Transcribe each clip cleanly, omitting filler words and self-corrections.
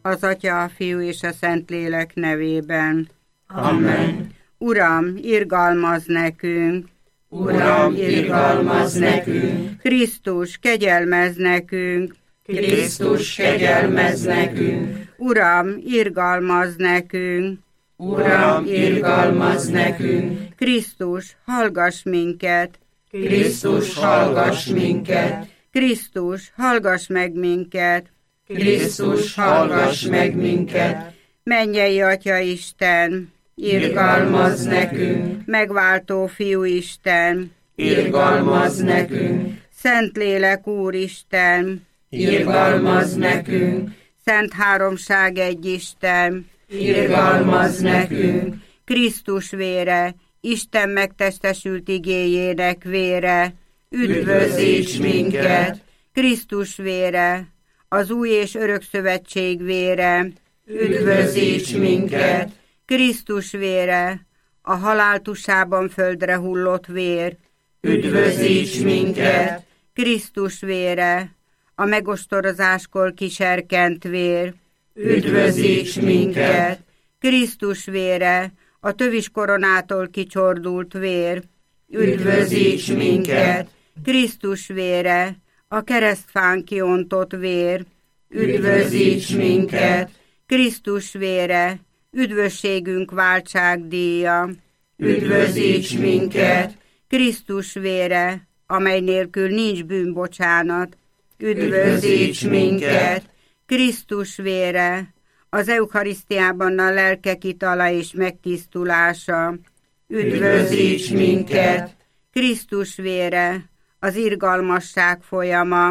Az Atya, a Fiú és a Szentlélek nevében. Amen. Uram, irgalmazz nekünk! Uram, irgalmazz nekünk! Krisztus, kegyelmezz nekünk! Krisztus, kegyelmezz nekünk! Uram, irgalmazz nekünk! Uram, irgalmazz nekünk! Krisztus, hallgass minket! Krisztus, hallgass minket! Krisztus, hallgass meg minket! Krisztus, hallgass meg minket! Mennyei Atya Isten! Irgalmazz nekünk! Megváltó Fiú Isten! Irgalmazz nekünk! Szentlélek Úristen! Irgalmazz nekünk! Szent Háromság egy Isten! Irgalmazz nekünk! Krisztus vére, Isten megtestesült igéjének vére, Üdvözíts minket! Krisztus vére, az új és örök szövetség vére, Üdvözíts minket! Krisztus vére, a halál tusában földre hullott vér, Üdvözíts minket! Krisztus vére, a megostorozáskor kiserkent vér, Üdvözíts minket! Krisztus vére, a tövis koronától kicsordult vér, Üdvözíts minket! Krisztus vére, a keresztfán kiontott vér, Üdvözíts minket! Krisztus vére, üdvösségünk váltságdíja, Üdvözíts minket! Krisztus vére, amely nélkül nincs bűnbocsánat, Üdvözíts minket! Krisztus vére, az eucharisztiában a lelkek itala és megtisztulása, Üdvözíts minket! Krisztus vére, az irgalmasság folyama,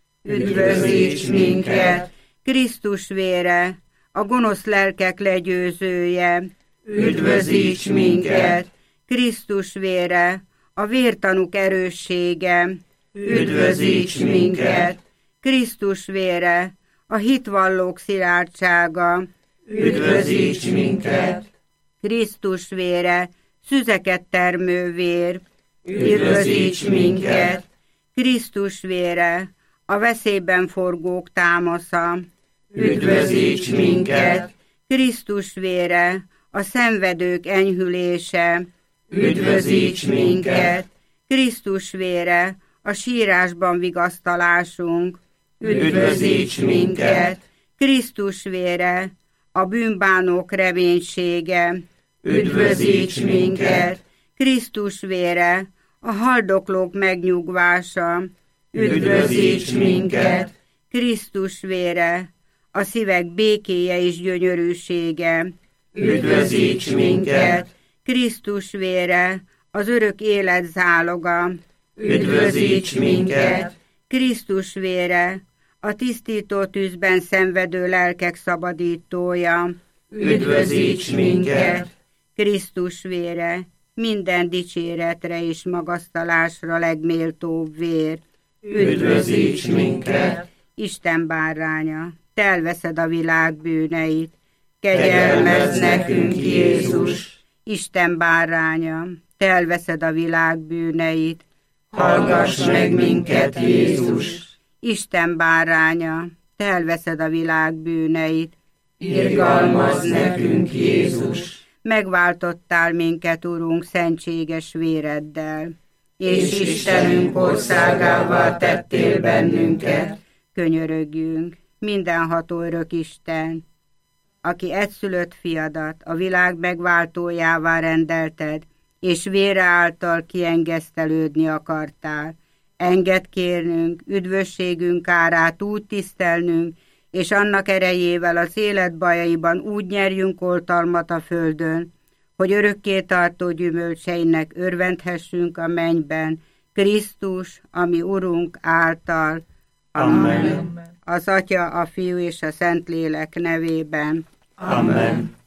Üdvözíts minket! Krisztus vére, a gonosz lelkek legyőzője, Üdvözíts minket! Krisztus vére, a vértanúk erőssége, Üdvözíts minket! Krisztus vére, a hitvallók szilárdsága, Üdvözíts minket! Krisztus vére, szüzeket termő vér, Üdvözíts minket! Krisztus vére, a veszélyben forgók támasza, Üdvözíts minket! Krisztus vére, a szenvedők enyhülése, Üdvözíts minket! Krisztus vére, a sírásban vigasztalásunk, Üdvözíts minket! Krisztus vére, a bűnbánók reménysége, Üdvözíts minket! Krisztus vére, a haldoklók megnyugvása, Üdvözíts minket! Krisztus vére, a szívek békéje és gyönyörűsége, Üdvözíts minket! Krisztus vére, az örök élet záloga, Üdvözíts minket! Krisztus vére, a tisztító tűzben szenvedő lelkek szabadítója, Üdvözíts minket! Krisztus vére, minden dicséretre és magasztalásra legméltóbb vér, Üdvözíts minket! Isten báránya, te elveszed a világ bűneit, Kegyelmezz nekünk, Jézus! Isten báránya, te elveszed a világ bűneit, Hallgass meg minket, Jézus! Isten báránya, te elveszed a világ bűneit, Irgalmazz nekünk, Jézus! Megváltottál minket, Urunk, szentséges véreddel, És Istenünk országává tettél bennünket. Könyörögjünk, mindenható örök Isten, aki egyszülött fiadat a világ megváltójává rendelted, és vére által kiengesztelődni akartál. Engedd kérnünk, üdvösségünk árát úgy tisztelnünk, és annak erejével az élet bajaiban úgy nyerjünk oltalmat a földön, hogy örökké tartó gyümölcseinek örvendhessünk a mennyben, Krisztus, ami Urunk által. Amen. Az Atya, a Fiú és a Szentlélek nevében. Amen.